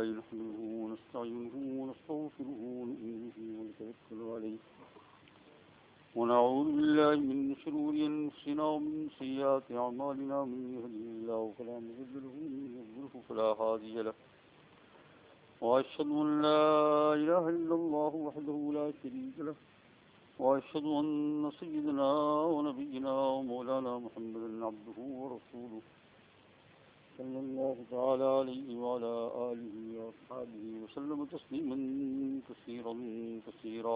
لله نحمده ونستعينه ونستغفره ونؤمن به ونتوكل عليه ونعوذ بالله من شرور أنفسنا ومن سيئات أعمالنا من يهده الله فلا مضل له ومن يضلل فلا هادي له وأشهد أن لا إله إلا الله وحده لا شريك له وأشهد أن سيدنا ونبينا ومولانا محمدا عبده ورسوله صلى الله تعالى عليه وعلى آله وأصحابه وسلم تسليما كثيرا كثيرا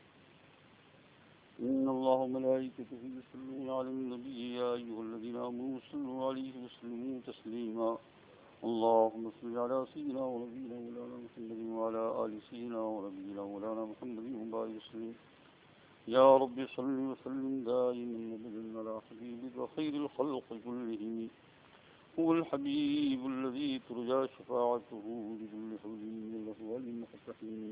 إن الله وملائكته يصلون على النبي يا أيها الذين آمنوا صلوا عليه وسلموا تسليما اللهم صل على سيدنا ونبينا مولانا محمد وعلى آل سيدنا ونبينا مولانا محمد وبارك وسلم يا رب صل وسلم دائما أبدا على حبيبك وخير الخلق كلهم هو الحبيب الذي ترجى شفاعته بكل حول من الأهوال المحتحمين.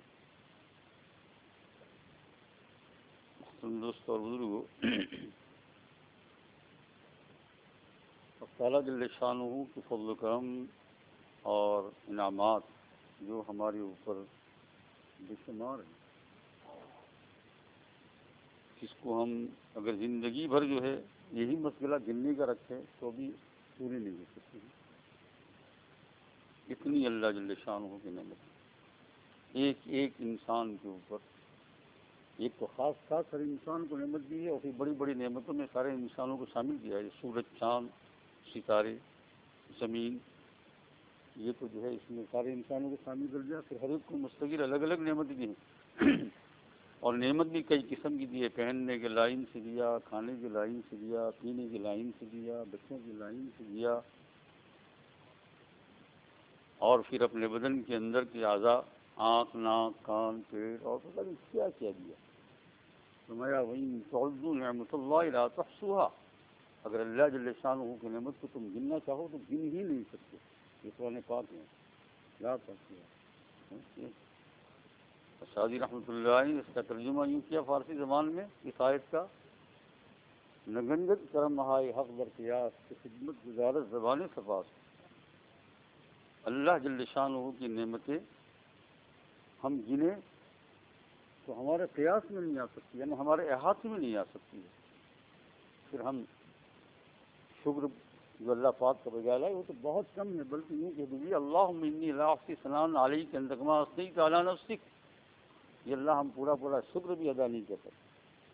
دوست اور بزرگو، تعالیٰ جل شانہ کے فضل و کرم اور انعامات جو ہمارے اوپر بے شمار ہیں، اس کو ہم اگر زندگی بھر جو ہے یہی مسئلہ گننے کا رکھیں تو بھی پوری نہیں ہو سکتی. اتنی اللہ جل شانہ کی نعمت ایک ایک انسان کے اوپر، ایک تو خاص ہر انسان کو نعمت دی ہے، اور پھر بڑی بڑی نعمتوں میں سارے انسانوں کو شامل کیا ہے. سورج، چاند، ستارے، زمین، یہ تو جو ہے اس میں سارے انسانوں کو شامل کر دیا. پھر ہر ایک کو مستقل الگ الگ نعمت دی ہے، اور نعمت بھی کئی قسم کی دی ہے. پہننے کے لائن سے دیا، کھانے کے لائن سے دیا، پینے کی لائن سے دیا، بچوں کی لائن سے دیا، اور پھر اپنے بدن کے اندر کے اعضاء، آنکھ، ناک، کان، پیٹ، اور پتہ نہیں کیا کیا دیا. فرمایا وَإِن تَعُدُّوا نِعْمَتَ اللَّهِ لَا تُحْصُوهَا، اگر اللہ جل شانہ کی نعمت کو تم گننا چاہو تو گن ہی نہیں سکتے. یہ قرآن پاک ہے، لا تحصوها. شادی رحمۃ اللہ علیہ اس کا ترجمہ یوں کیا فارسی زبان میں اس آیت کا: نگنگت کرم ہائے حق در قیاس کی خدمت گزارت زبان سپاس. اللہ جل شانہ کی نعمتیں ہم گنیں تو ہمارے قیاس میں نہیں آ سکتی، یعنی ہمارے احاطے میں نہیں آ سکتی ہے. پھر ہم شکر جو اللہ پاک کا بجا ہے وہ تو بہت کم ہے، بلکہ یوں کہہ دیجیے اللہم انی لا احصی ثناء علیک انت کما اثنیت علی نفسک. یہ اللہ ہم پورا شکر بھی ادا نہیں کر سکتے،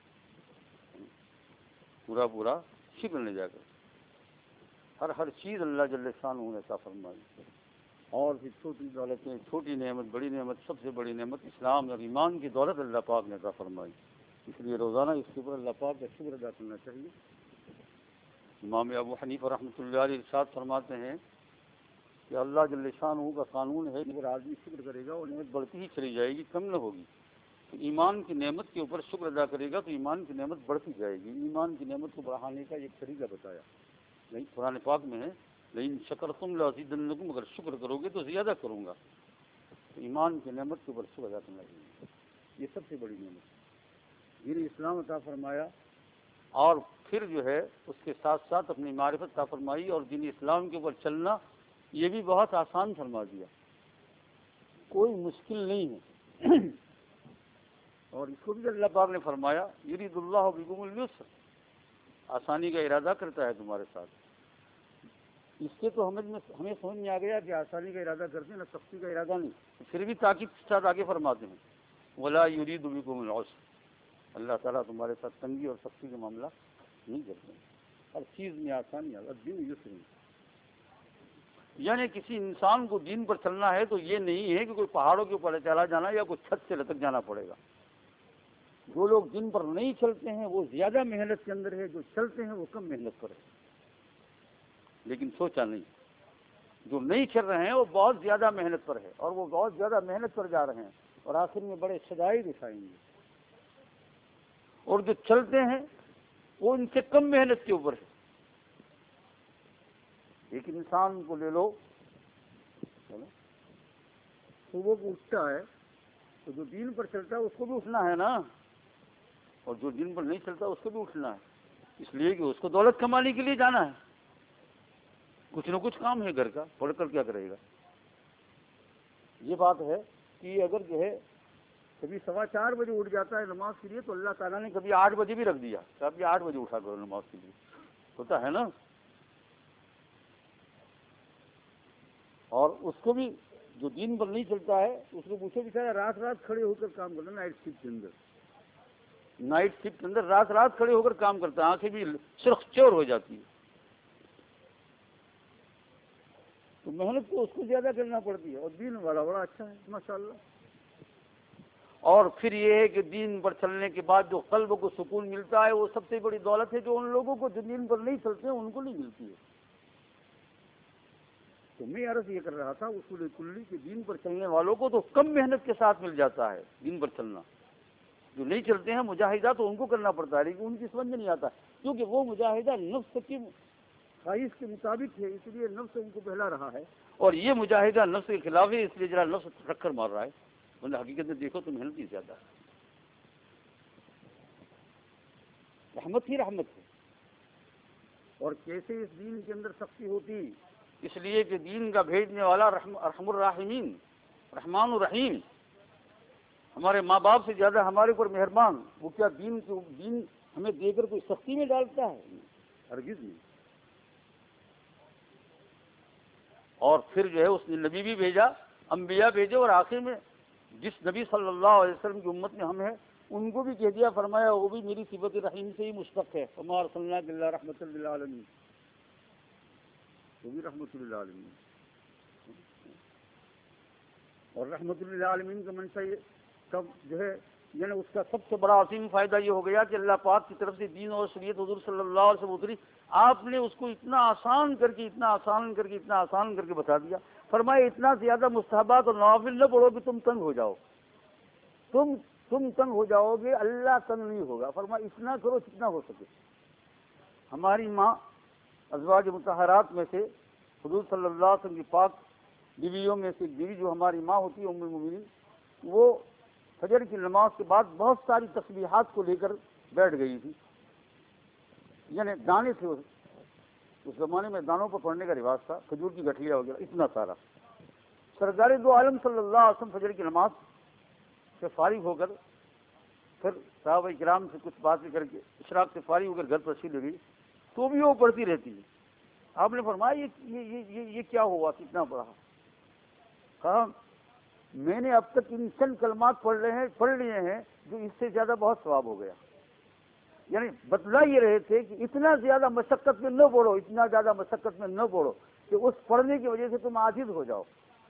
پورا شکر نہیں جا کر. ہر چیز اللہ جل شانہ نے عطا فرمائی. اور پھر چھوٹی دولتیں، چھوٹی نعمت، بڑی نعمت، سب سے بڑی نعمت اسلام اور ایمان کی دولت اللہ پاک نے عطا فرمائی. اس لیے روزانہ اس کے اوپر اللہ پاک کا شکر ادا کرنا چاہیے. امام ابو حنیفہ رحمۃ اللہ علیہ ارشاد فرماتے ہیں کہ اللہ جل شانہ کا قانون ہے کہ اگر آدمی شکر کرے گا وہ نعمت بڑھتی ہی چلی جائے گی، کم نہ ہوگی. تو ایمان کی نعمت کے اوپر شکر ادا کرے گا تو ایمان کی نعمت بڑھتی جائے گی. ایمان کی نعمت کو بڑھانے کا ایک طریقہ بتایا نہیں قرآن پاک میں ہے: لیکن شکرتم لازیدنکم، اگر شکر کرو گے تو زیادہ کروں گا. تو ایمان کی نعمت کے اوپر شکر ادا کرنا چاہیے، یہ سب سے بڑی نعمت ہے دین اسلام عطا فرمایا. اور پھر جو ہے اس کے ساتھ ساتھ اپنی معرفت عطا فرمائی، اور دین اسلام کے اوپر چلنا یہ بھی بہت آسان فرما دیا، کوئی مشکل نہیں ہے. اور اس کو بھی اللہ پاک نے فرمایا یرید اللہ بکم الیسر، آسانی کا ارادہ کرتا ہے تمہارے ساتھ. اس سے تو ہمیں سمجھ میں آ گیا کہ آسانی کا ارادہ کرتے ہیں نا، سختی کا ارادہ نہیں. پھر بھی تاکید کے ساتھ آگے فرماتے ہیں ولا یرید بکم العسر، اللہ تعالیٰ تمہارے ساتھ تنگی اور سختی کا معاملہ نہیں کرتے ہیں، ہر چیز میں آسانی. الدین یسر، یعنی کسی انسان کو دین پر چلنا ہے تو یہ نہیں ہے کہ کوئی پہاڑوں کے اوپر چلا جانا یا کوئی چھت سے لٹک جانا پڑے گا. جو لوگ دین پر نہیں چلتے ہیں وہ زیادہ محنت کے اندر ہے، جو چلتے ہیں وہ کم محنت پر ہے. لیکن سوچا نہیں، جو نہیں چل رہے ہیں وہ بہت زیادہ محنت پر ہے، اور وہ بہت زیادہ محنت پر جا رہے ہیں، اور آخر میں بڑے شدائد اٹھائیں گے. اور جو چلتے ہیں وہ ان سے کم محنت کے اوپر ہے. ایک انسان کو لے لو، صبح کو اٹھتا ہے تو جو دین پر چلتا ہے اس کو بھی اٹھنا ہے نا، اور جو دین پر نہیں چلتا اس کو بھی اٹھنا ہے، اس لیے کہ اس کو دولت کمانے کے لیے جانا ہے. کچھ نہ کچھ کام ہے گھر کا، پڑھ کر کیا کرے گا. یہ بات ہے کہ اگر جو ہے کبھی 4:15 بجے اٹھ جاتا ہے نماز کے لیے تو اللہ تعالیٰ نے کبھی 8 بجے بھی رکھ دیا کہ اب یہ 8 بجے اٹھا کرو نماز کے لیے، ہوتا ہے نا. اور اس کو بھی جو دین پر نہیں چلتا ہے اس کو پوچھو بیچارہ رات کھڑے ہو کر کام کرنا، نائٹ شفٹ کے اندر رات کھڑے ہو کر کام کرتا ہے، آنکھیں بھی سرخ چور ہو جاتی ہے. تو محنت تو اس کو زیادہ کرنا پڑتی ہے، اور دین والا بڑا اچھا ہے ماشاءاللہ. اور پھر یہ ہے کہ دین پر چلنے کے بعد جو قلب کو سکون ملتا ہے وہ سب سے بڑی دولت ہے، جو ان لوگوں کو جو دین پر نہیں چلتے ہیں ان کو نہیں ملتی ہے. تو میں عرض یہ کر رہا تھا اصول کلی کہ دین پر چلنے والوں کو تو کم محنت کے ساتھ مل جاتا ہے دین پر چلنا. جو نہیں چلتے ہیں مجاہدہ تو ان کو کرنا پڑتا ہے، لیکن ان کی سمجھ میں نہیں آتا کیونکہ وہ مجاہدہ نفس کی خواہش کے مطابق ہے، اس لیے نفس ان کو بہلا رہا ہے، اور یہ مجاہدہ نفس کے خلاف ہے، اس لیے ذرا نفس ٹکر مار رہا ہے. مطلب حقیقت میں دیکھو تو محنت ہی زیادہ ہے. رحمت ہی رحمت ہے. اور کیسے اس دین کے اندر سختی ہوتی، اس لیے کہ دین کا بھیجنے والا ارحم الراحمین رحمان الرحیم، ہمارے ماں باپ سے زیادہ ہمارے اوپر مہربان. وہ کیا دین ہمیں دے کر کوئی سختی میں ڈالتا ہے؟ ہرگز نہیں. اور پھر جو ہے اس نے نبی بھی بھیجا، انبیاء بھیجے، اور آخر میں جس نبی صلی اللہ علیہ وسلم کی امت میں ہم ہیں ان کو بھی کہہ دیا، فرمایا وہ بھی میری صفت رحیم سے ہی مشتق ہے. وما ارسلناک الا رحمۃ للعالمین، وہ بھی رحمۃ للعالمین. اور رحمۃ للعالمین کا منشا کب جو ہے یعنی اس کا سب سے بڑا عظیم فائدہ یہ ہو گیا کہ اللہ پاک کی طرف سے دین اور شریعت حضور صلی اللہ علیہ وسلم اتری. آپ نے اس کو اتنا آسان کر کے بتا دیا. فرمایا اتنا زیادہ مستحبات اور نوافل نہ پڑھو کہ تم تنگ ہو جاؤ. تم تنگ ہو جاؤ گے، اللہ تنگ نہیں ہوگا. فرمایا اتنا کرو جتنا ہو سکے. ہماری ماں ازواج مطہرات میں سے حضور صلی اللہ علیہ وسلم کی پاک بیویوں میں سے بیوی جو ہماری ماں ہوتی ہے ام المؤمنین، وہ فجر کی نماز کے بعد بہت ساری تسبیحات کو لے کر بیٹھ گئی تھی. یعنی دانے تھے، اس زمانے میں دانوں پر پڑھنے کا رواج تھا، کھجور کی گٹھلیاں وغیرہ، اتنا سارا. سرکار دو عالم صلی اللہ علیہ وسلم فجر کی نماز سے فارغ ہو کر پھر صحابہ کرام سے کچھ باتیں کر کے اشراق سے فارغ ہو کر گھر پر تشریف لے گئی تو بھی وہ پڑھتی رہتی ہے. آپ نے فرمایا یہ کیا ہوا کتنا پڑھا؟ کہا میں نے اب تک ان چند کلمات پڑھ لیے ہیں جو اس سے زیادہ بہت ثواب ہو گیا. یعنی بتلا یہ رہے تھے کہ اتنا زیادہ مشقت میں نہ پڑھو، اتنا زیادہ مشقت میں نہ پڑھو کہ اس پڑھنے کی وجہ سے تم عاجز ہو جاؤ.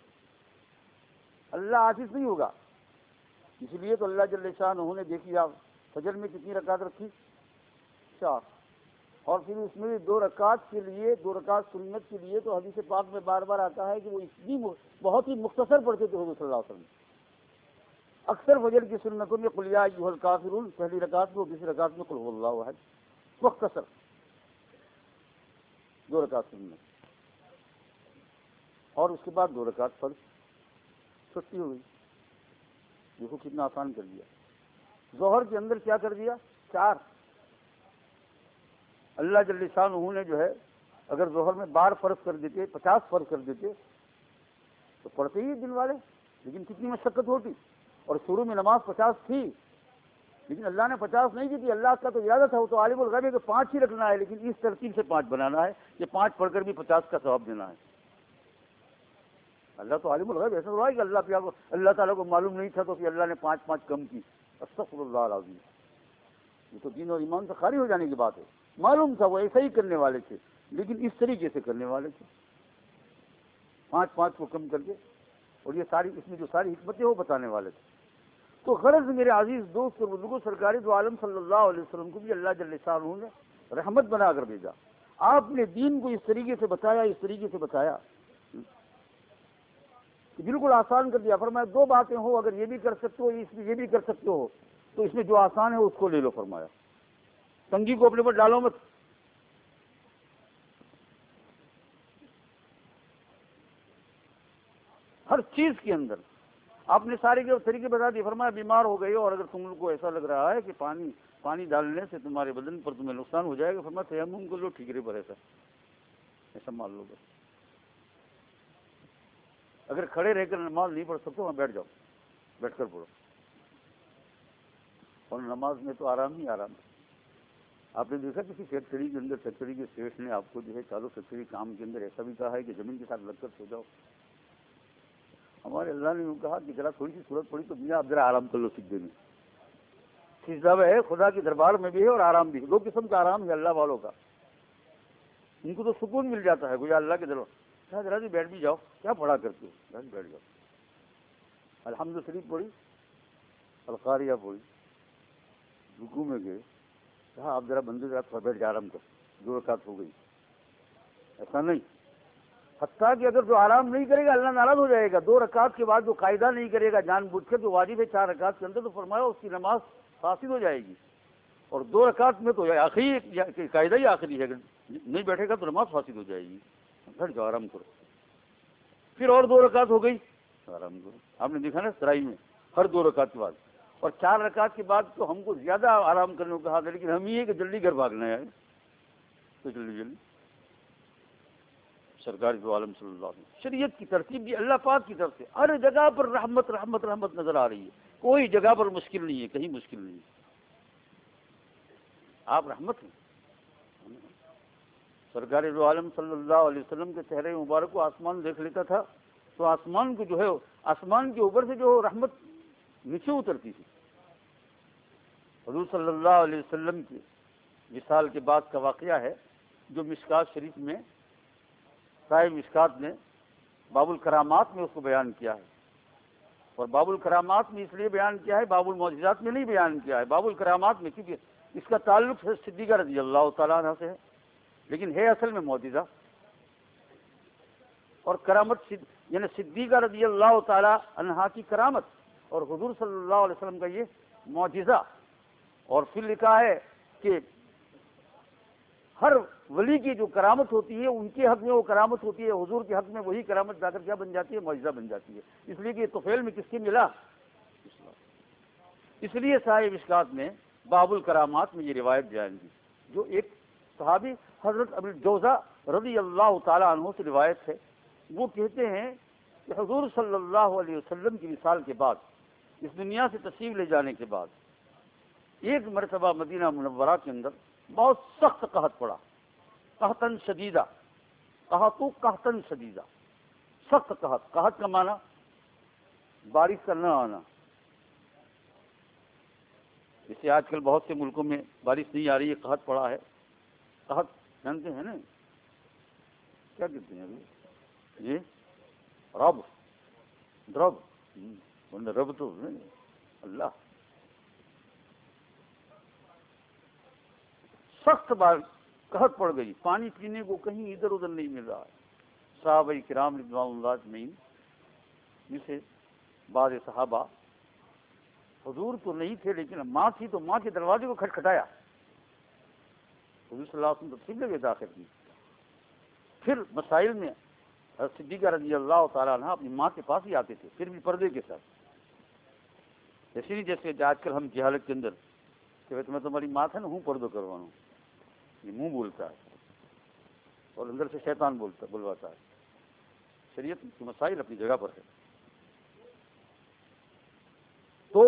اللہ عاجز نہیں ہوگا. اس لیے تو اللہ جل شانہ نے دیکھی آپ فجر میں کتنی رکعت رکھی؟ 4. اور پھر اس میں 2 رکعت کے لیے 2 رکعت سنت کے لیے تو حدیث پاک میں بار بار آتا ہے کہ وہ اتنی بہت ہی مختصر پڑھتے تھے حضور صلی اللہ علیہ وسلم. اکثر فجر کی سنتوں میں قل یا ایھا الکافرون پہلی رکعت میں، دوسری رکعت میں قل ھو اللہ احد، مختصر 2 رکعت سنت، اور اس کے بعد 2 رکعت فرض. چھٹی ہو گئی. دیکھو کتنا آسان کر دیا. ظہر کے اندر کیا کر دیا؟ 4. اللہ جل شانہ نے جو ہے اگر ظہر میں 12 فرض کر دیتے، 50 فرض کر دیتے تو پڑھتے ہی دن والے، لیکن کتنی مشقت ہوتی. اور شروع میں نماز 50 تھی، لیکن اللہ نے 50 نہیں کی تھی. اللہ کا تو ارادہ تھا، وہ تو عالم الغیب ہے کہ 5 ہی رکھنا ہے، لیکن اس ترتیب سے 5 بنانا ہے کہ 5 پڑھ کر بھی 50 کا ثواب دینا ہے. اللہ تو عالم الغیب، ایسا ہوا ہے کہ اللہ تعالیٰ کو معلوم نہیں تھا تو پھر اللہ نے 5 کم کی. استغفر اللہ العظیم. یہ تو دین اور ایمان سے خالی ہو جانے کی بات ہے. معلوم تھا وہ ایسا ہی کرنے والے تھے، لیکن اس طریقے سے کرنے والے تھے، 5 کو کم کر کے. اور یہ ساری اس میں جو ساری حکمتیں وہ بتانے والے تھے. تو غرض میرے عزیز دوست اور بزرگوں، سرکاری دو عالم صلی اللہ علیہ وسلم کو بھی اللہ جل شانہ نے رحمت بنا کر بھیجا. آپ نے دین کو اس طریقے سے بتایا کہ بالکل آسان کر دیا. فرمایا 2 باتیں ہو، اگر یہ بھی کر سکتے ہو، اس میں یہ بھی کر سکتے ہو، تو اس میں جو آسان ہے اس کو لے لو. فرمایا تنگی کو اپنے پر ڈالو مت. ہر چیز کے اندر آپ نے سارے کے طریقے بتا دیے. فرمایا بیمار ہو گئے ہو اور اگر تم کو ایسا لگ رہا ہے کہ پانی ڈالنے سے تمہارے بدن پر تمہیں نقصان ہو جائے گا، فرمایا تیمم کو لو ٹھیکرے پر، ایسا مان لو. بس اگر کھڑے رہ کر نماز نہیں پڑھ سکتے وہاں بیٹھ جاؤ، بیٹھ کر پڑھو. اور نماز میں تو آرام ہی آرام ہے. آپ نے دیکھا کسی فیکٹری کے اندر فیکٹری کے سیٹ نے آپ کو جو ہے چالو فیکٹری کام کے اندر ایسا بھی کہا ہے کہ زمین کے ساتھ لگ کر سو جاؤ. ہمارے اللہ نے یوں کہا کہ ذرا تھوڑی سی صورت پڑی تو میاں آپ ذرا آرام کر لو سجدے میں. سجدہ ہے خدا کے دربار میں بھی ہے اور آرام بھی ہے. دو قسم کا آرام ہے اللہ والوں کا. ان کو تو سکون مل جاتا ہے گویا اللہ کے دربار. ذرا سی بیٹھ بھی جاؤ، کیا پڑھا کرتے ہو، ذرا بیٹھ جاؤ. الحمد شریف پڑھی، القاریہ پڑھی، رکوع میں گئے، کہا آپ ذرا بندے ذرا تھوڑا بیٹھ جا آرام کر، 2 رکعت ہو گئی. ایسا نہیں. حتیٰ کہ اگر جو آرام نہیں کرے گا اللہ ناراض ہو جائے گا. 2 رکعت کے بعد جو قاعدہ نہیں کرے گا جان بوجھ کر جو واجب ہے 4 رکعت کے اندر، تو فرمایا اس کی نماز فاسد ہو جائے گی. اور 2 رکعت میں تو آخری قاعدہ ہی آخری ہے، اگر نہیں بیٹھے گا تو نماز فاسد ہو جائے گی. بیٹھ جاؤ آرام کرو. پھر اور 2 رکعت ہو گئی، آرام کرو. آپ نے دیکھا نا سرائی میں ہر 2 رکعت کے بعد. اور 4 رکعت کے بعد تو ہم کو زیادہ آرام کرنے کو کہا تھا، لیکن ہم یہ کہ جلدی گھر بھاگنا ہے تو جلدی سرکار دو عالم صلی اللہ علیہ وسلم. شریعت کی ترتیب بھی اللہ پاک کی طرف سے ہر جگہ پر رحمت رحمت رحمت نظر آ رہی ہے. کوئی جگہ پر مشکل نہیں ہے، کہیں مشکل نہیں ہے. آپ رحمت ہیں. سرکار دو عالم صلی اللہ علیہ وسلم کے چہرے مبارک کو آسمان دیکھ لیتا تھا تو آسمان کو جو ہے آسمان کے اوپر سے جو رحمت نیچے اترتی تھی. حضور صلی اللہ علیہ وسلم کی وصال کے بعد کا واقعہ ہے جو مشکات شریف میں صاحب مشکات نے باب الکرامات میں اس کو بیان کیا ہے. اور باب الکرامات میں اس لیے بیان کیا ہے، باب المعجزات میں نہیں بیان کیا ہے. باب الکرامات میں کیونکہ اس کا تعلق صدیقہ رضی اللہ تعالیٰ عنہ سے ہے، لیکن ہے اصل میں معجزہ. اور کرامت یعنی صدیقہ رضی اللہ تعالیٰ عنہ کی کرامت اور حضور صلی اللہ علیہ وسلم کا یہ معجزہ. اور پھر لکھا ہے کہ ہر ولی کی جو کرامت ہوتی ہے ان کے حق میں وہ کرامت ہوتی ہے، حضور کے حق میں وہی کرامت جا کر کیا بن جاتی ہے، معجزہ بن جاتی ہے. اس لیے کہ طفیل میں کس کی ملا، اس لیے صاحب مشکات نے باب الکرامات میں یہ روایت بیان کی جو ایک صحابی حضرت ابو الجوزا رضی اللہ تعالیٰ عنہ سے روایت ہے. وہ کہتے ہیں کہ حضور صلی اللہ علیہ وسلم کی وصال کے بعد اس دنیا سے تشریف لے جانے کے بعد ایک مرتبہ مدینہ منورہ کے اندر بہت سخت قحط پڑا. قحطن شدیدہ، قحط قحطن شدیدہ، سخت قحط. قحط کا معنی بارش کا نہ آنا. جیسے آج کل بہت سے ملکوں میں بارش نہیں آ رہی ہے، قحط پڑا ہے. قحط جانتے ہیں نا کیا کہتے ہیں ابھی جی؟ رب رب رب تو اللہ. سخت بار قحط پڑ گئی، پانی پینے کو کہیں ادھر ادھر نہیں مل رہا ہے. صحابہ کرام رضوان اللہ اجمعین میں سے بعض صحابہ حضور تو نہیں تھے لیکن ماں تھی تو ماں کے دروازے کو کھٹکھٹایا. حضور صلی اللہ علیہ وسلم تفصیل میں داخل کی. پھر مسائل میں حضرت صدیقہ رضی اللہ تعالیٰ عنہ اپنی ماں کے پاس ہی آتے تھے، پھر بھی پردے کے ساتھ. ایسے نہیں جیسے آج کل ہم جہالت کے اندر کہ میں تمہاری ماں تھا نا ہوں پردو کروانا، یہ منہ بولتا ہے اور اندر سے شیطان بلواتا ہے. شریعت کے مسائل اپنی جگہ پر ہے. تو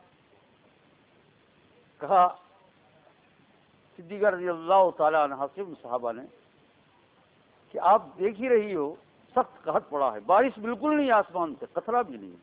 کہا صدیقہ رضی اللہ تعالیٰ عنہ سے ان صحابہ نے کہ آپ دیکھ ہی رہی ہو سخت قحط پڑا ہے، بارش بالکل نہیں آسمان سے، قطرہ بھی نہیں،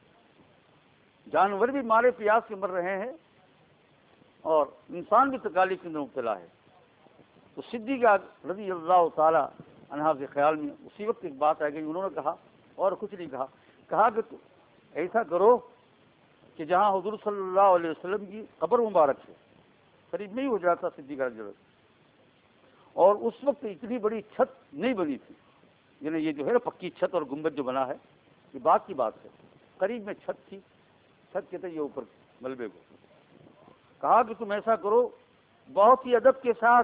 جانور بھی مارے پیاس کے مر رہے ہیں اور انسان بھی تکالیف کے اندر مبتلا ہے. تو صدیقہ رضی اللہ تعالیٰ عنہ کے خیال میں اسی وقت ایک بات آ گئی. انہوں نے کہا اور کچھ نہیں کہا کہ تو ایسا کرو کہ جہاں حضور صلی اللہ علیہ وسلم کی قبر مبارک ہے قریب نہیں ہو جاتا صدیقہ رضی اللہ. اور اس وقت اتنی بڑی چھت نہیں بنی تھی، یعنی یہ جو ہے نا پکی چھت اور گنبد جو بنا ہے یہ بات کی بات ہے. قریب میں چھت تھی، چھت کہتے یہ اوپر ملبے کو. کہا کہ تم ایسا کرو بہت ہی ادب کے ساتھ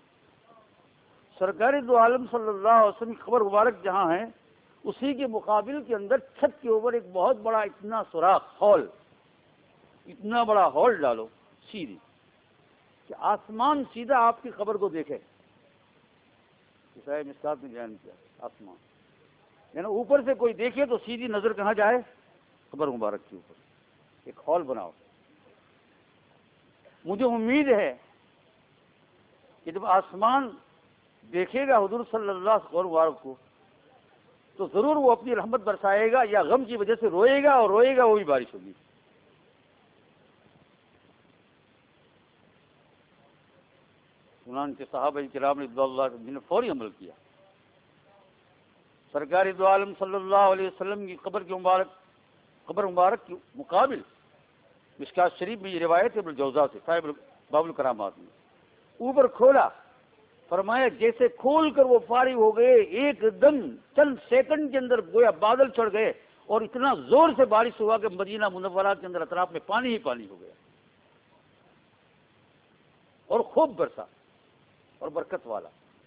سرکار دو عالم صلی اللہ علیہ وسلم کی قبر مبارک جہاں ہے اسی کے مقابل کے اندر چھت کے اوپر ایک بہت بڑا اتنا سوراخ ہال، اتنا بڑا ہال ڈالو سیدھی کہ آسمان سیدھا آپ کی قبر کو دیکھے. صاحب مشکات نے بیان کیا آسمان یعنی اوپر سے کوئی دیکھے تو سیدھی نظر کہاں جائے؟ قبر مبارک کے اوپر ایک ہال بناؤ. مجھے امید ہے کہ جب آسمان دیکھے گا حضور صلی اللہ علیہ وسلم کو تو ضرور وہ اپنی رحمت برسائے گا، یا غم کی وجہ سے روئے گا، اور روئے گا وہی بارش ہوگی. چنانچہ صحابہ کرام رضوان اللہ عنہم نے فوری عمل کیا. سرکار دو عالم صلی اللہ علیہ وسلم کی قبر مبارک کے مقابل مشکات شریف میں یہ روایت ابن الجوزا سے صاحب باب الکرامات میں اوپر کھولا، فرمایا جیسے کھول کر وہ فارغ ہو گئے، ایک دم چند سیکنڈ کے اندر گویا بادل چڑھ گئے اور اتنا زور سے بارش ہوا کہ مدینہ منورہ کے اندر اطراف میں پانی ہی پانی ہو گیا، اور خوب برسا اور برکت والا.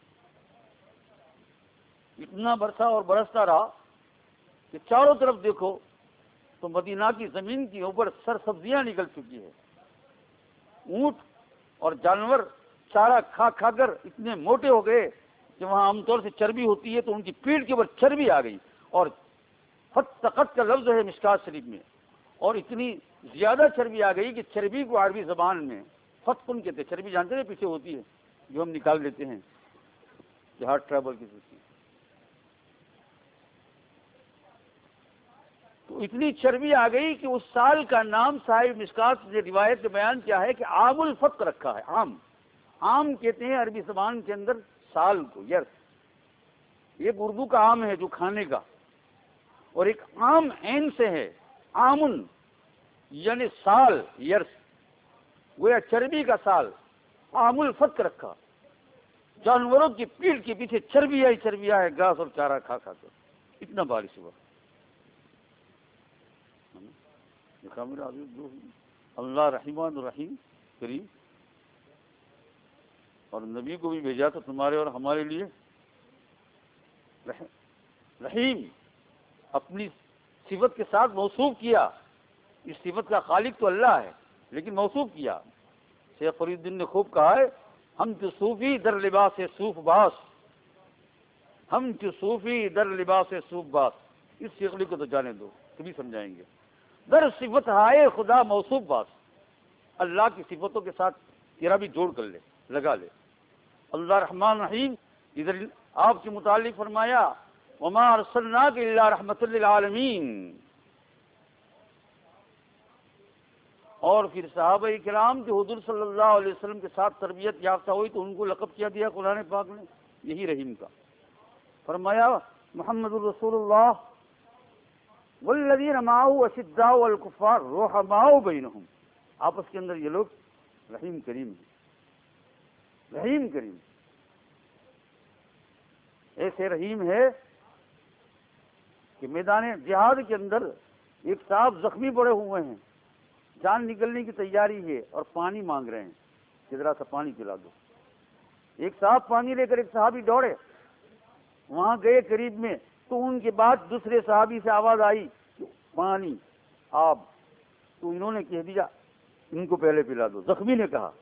اتنا برسا اور برستا رہا کہ چاروں طرف دیکھو تو مدینہ کی زمین کے اوپر سرسبزیاں نکل چکی ہے. اونٹ اور جانور چارہ کھا کھا کر اتنے موٹے ہو گئے کہ وہاں عام طور سے چربی ہوتی ہے تو ان کی پیٹھ کے اوپر چربی آ گئی، اور فتقت کا لفظ ہے مشکات شریف میں، اور اتنی زیادہ چربی آ گئی کہ چربی کو عربی زبان میں فتقن کہتے ہیں. چربی جانتے ہیں پیچھے ہوتی ہے جو ہم نکال لیتے ہیں کہ ہارٹ ٹربل کی سوچی. تو اتنی چربی آ گئی کہ اس سال کا نام صاحب مشکات نے روایت میں بیان کیا ہے کہ عام الفتق رکھا ہے. عام کہتے ہیں عربی زبان کے اندر سال کو، یرس. ایک اردو کا عام ہے جو کھانے کا، اور ایک عام عین سے ہے عامن یعنی سال، یرس، گویا چربی کا سال. عام الفتق رکھا، جانوروں کی پیٹھ کے پیچھے چربی ہے گھاس اور چارہ کھا کھا کر اتنا بارش ہوا. اللہ رحمان الرحیم کریم، اور نبی کو بھی بھیجا تو تمہارے اور ہمارے لیے رحیم اپنی صفت کے ساتھ موصوف کیا. اس صفت کا خالق تو اللہ ہے لیکن موصوف کیا. شیخ فرید الدین نے خوب کہا ہے، ہم تو صوفی در لباس صوف باس، ہم تو صوفی در لباس صوف باس. اس شیخلی کو تو جانے دو، کبھی سمجھائیں گے. در صفت ہائے خدا موصوف باس، اللہ کی صفتوں کے ساتھ تیرا بھی جوڑ کر لے، لگا لے. اللہ رحمان رحیم ادھر آپ کے متعلق فرمایا وما ارسلناک الا رحمت للعالمین. اور پھر صحابہ کرام جو حضور صلی اللہ علیہ وسلم کے ساتھ تربیت یافتہ ہوئی تو ان کو لقب کیا دیا قرآن پاک نے یہی رحیم کا. فرمایا محمد الرسول اللہ والذین معه اشداء علی الکفار رحماء بینہم. آپس کے اندر یہ لوگ رحیم کریم ہیں. رحیم کریم ایسے رحیم ہے کہ میدان جہاد کے اندر ایک صاحب زخمی پڑے ہوئے ہیں، جان نکلنے کی تیاری ہے اور پانی مانگ رہے ہیں کہ ذرا سا پانی پلا دو. ایک صاحب پانی لے کر ایک صحابی دوڑے، وہاں گئے قریب میں تو ان کے بعد دوسرے صحابی سے آواز آئی پانی آب، تو انہوں نے کہہ دیا ان کو پہلے پلا دو. زخمی نے کہا.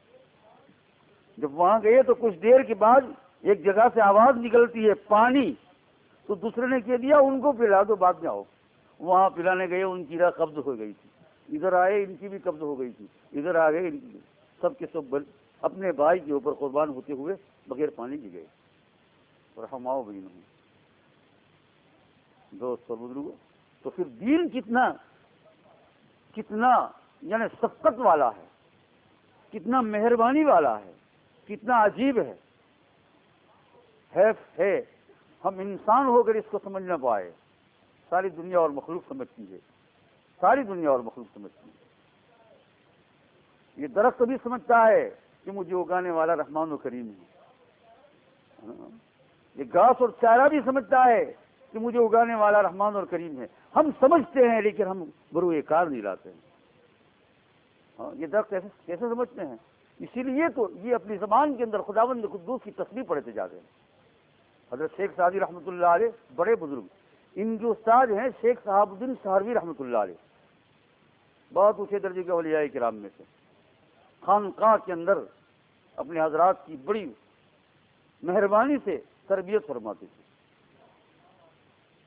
جب وہاں گئے تو کچھ دیر کے بعد ایک جگہ سے آواز نکلتی ہے پانی، تو دوسرے نے کہہ دیا ان کو پلا دو بعد میں آؤ. وہاں پلانے گئے، ان کی راہ قبض ہو گئی تھی. ادھر آئے ان کی بھی قبض ہو گئی تھی، ادھر آ گئے ان کی، سب کے سب اپنے بھائی کے اوپر قربان ہوتے ہوئے بغیر پانی کے گئے. رحماؤ بینہم. دوست اور بزرگوں، تو پھر دین کتنا یعنی شفقت والا ہے، کتنا مہربانی والا ہے، کتنا عجیب ہے. ہے ہم انسان ہو کر اس کو سمجھ نہ پائے. ساری دنیا اور مخلوق سمجھتی ہے، ساری دنیا اور مخلوق سمجھتی ہے. یہ درخت بھی سمجھتا ہے کہ مجھے اگانے والا رحمان و کریم ہے. یہ گھاس اور چارہ بھی سمجھتا ہے کہ مجھے اگانے والا رحمان اور کریم ہے. ہم سمجھتے ہیں لیکن ہم بروئے کار نہیں لاتے ہیں. یہ درخت کیسے سمجھتے ہیں؟ اسی لیے تو یہ اپنی زبان کے اندر خداوند قدوس کی تسبیح پڑھتے جاتے ہیں. حضرت شیخ سعدی رحمۃ اللہ علیہ بڑے بزرگ، ان جو استاد ہیں شیخ صحاب الدین سہروی رحمۃ اللہ علیہ، بہت اونچے درجے کے اولیاء کرام میں سے، خانقاہ کے اندر اپنے حضرات کی بڑی مہربانی سے تربیت فرماتے تھے.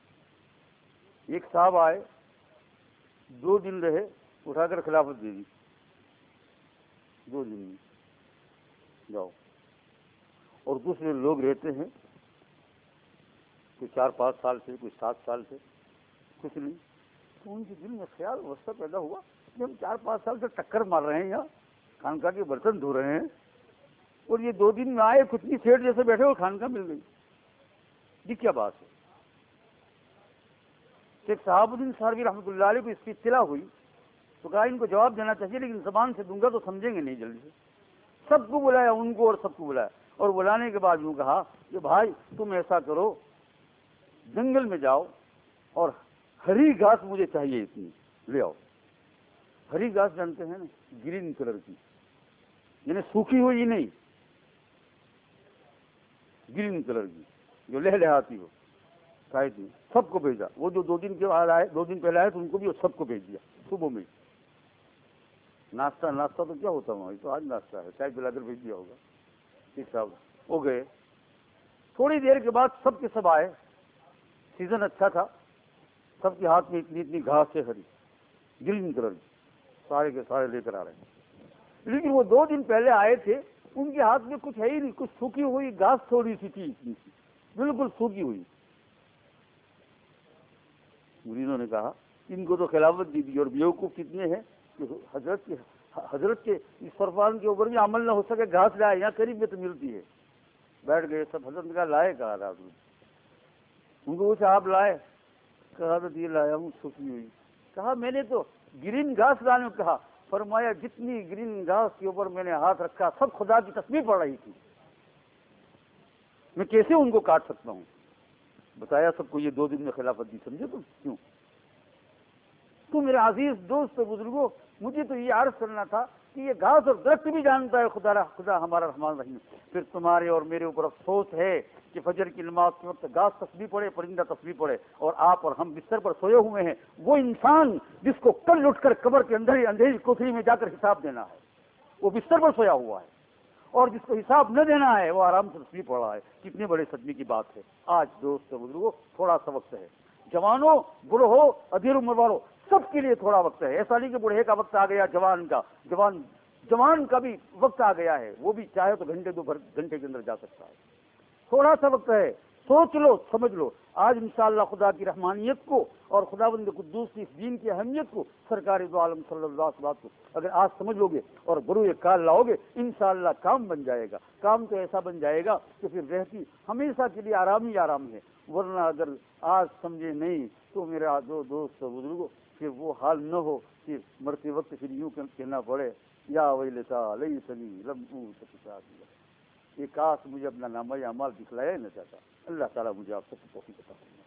ایک صاحب آئے 2 دن رہے, اٹھا کر خلافت دے دی, 2 دن میں جاؤ. اور دوسرے لوگ رہتے ہیں کوئی 4-5 سال سے, کوئی 7 سال سے, کچھ نہیں. تو ان کے دل میں خیال وسطہ پیدا ہوا کہ ہم 4-5 سال سے ٹکر مار رہے ہیں, یہاں خانقاہ کے برتن دھو رہے ہیں, اور یہ 2 دن میں آئے کچھ نہیں, سیٹ جیسے بیٹھے اور خانقاہ مل گئی. یہ کیا بات ہے؟ شیخ صحاب الدین سہروردی رحمۃ اللہ علیہ کو اس کی اطلاع ہوئی تو کہا ان کو جواب دینا چاہیے, لیکن زبان سے دوں گا تو سمجھیں گے نہیں جلدی سے. سب کو بلایا, ان کو اور سب کو بلایا, اور بلانے کے بعد یوں کہا کہ بھائی تم ایسا کرو, جنگل میں جاؤ اور ہری گھاس مجھے چاہیے اتنی لے آؤ. ہری گھاس جانتے ہیں نا, گرین کلر کی, یعنی سوکھی ہوئی نہیں, گرین کلر کی جو لہلہاتی ہو. سب کو بھیجا. وہ جو 2 دن کے بعد آئے, 2 دن پہلے آئے تو ان کو بھی سب کو بھیج دیا صبح میں. ناشتہ تو کیا ہوتا وہاں, تو آج ناشتہ ہے, چائے پلا کر بھیج دیا ہوگا. ٹھیک صاحب ہو گئے. تھوڑی دیر کے بعد سب کے سب آئے, سیزن اچھا تھا, سب کے ہاتھ میں اتنی گھاس ہے ہری گرین کلر کی, سارے کے سارے لے کر آ رہے ہیں. لیکن وہ 2 دن پہلے آئے تھے, ان کے ہاتھ میں کچھ ہے ہی نہیں, کچھ سوکھی ہوئی گھاس تھوڑی سی تھی, اتنی سی بالکل سوکھی ہوئی. مریدوں نے کہا ان کو تو خلافت دی دی, اور بیوقوف کتنے ہیں کہ حضرت کے اس فرمان کے اوپر بھی عمل نہ ہو سکے, گھاس لائے, یہاں قریب میں تو ملتی ہے. بیٹھ گئے سب. حضرت نے کہا لائے, کہا رات میں ان کو پوچھا آپ لائے, کہا تو یہ لایا ہوں سوکھی ہوئی. کہا میں نے تو گرین گھاس لانے کو کہا. فرمایا جتنی گرین گھاس کے اوپر میں نے ہاتھ رکھا سب خدا کی تسبیح پڑھ رہی تھی, میں کیسے ان کو کاٹ سکتا ہوں. بتایا سب کو, یہ 2 دن میں خلافت دی. سمجھے تم کیوں؟ تو میرے عزیز دوست اور بزرگوں, مجھے تو یہ عرض کرنا تھا کہ یہ گھاس اور درخت بھی جانتا ہے خدا ہمارا رحمان رحیم. پھر تمہارے اور میرے اوپر افسوس ہے کہ فجر کی نماز کے وقت گھاس تسبیح پڑھے, پرندہ تسبیح پڑھے, اور آپ اور ہم بستر پر سوئے ہوئے ہیں. وہ انسان جس کو کل اٹھ کر قبر کے اندھیری کوٹری میں جا کر حساب دینا ہے, وہ بستر پر سویا ہوا ہے, اور جس کو حساب نہ دینا ہے وہ آرام سے تسبیح پڑھ رہا ہے. کتنے بڑے صدمے کی بات ہے. آج دوست بزرگوں تھوڑا سا وقت ہے, جوانوں, بوڑھوں, ادھیر عمر والوں, سب کے لیے تھوڑا وقت ہے. ایسا نہیں کہ بوڑھے کا وقت آ گیا, جوان کا بھی وقت آ گیا ہے, وہ بھی چاہے تو گھنٹے 2 گھنٹے کے اندر جا سکتا ہے. تھوڑا سا وقت ہے, سوچ لو, سمجھ لو. آج انشاءاللہ خدا کی رحمانیت کو اور خداوند قدوس کی اس دین کی اہمیت کو, سرکار دو عالم صلی اللہ علیہ وسلم کو اگر آج سمجھ لو گے اور بروئے کال لاؤ گے, انشاءاللہ کام بن جائے گا. کام تو ایسا بن جائے گا کہ پھر رہتی ہمیشہ کے لیے آرام ہی آرام ہے. ورنہ اگر آج سمجھے نہیں تو میرا دوست بزرگوں پھر وہ حال نہ ہو کہ مرتے وقت پھر یوں کہنا پڑے یا ویلتا لیتنی لم اوت کتابیہ. یہ کاش مجھے اپنا نامہ اعمال دکھلایا ہی نہ چاہتا. اللہ تعالیٰ مجھے آپ سب کو توفیق عطا فرمائے.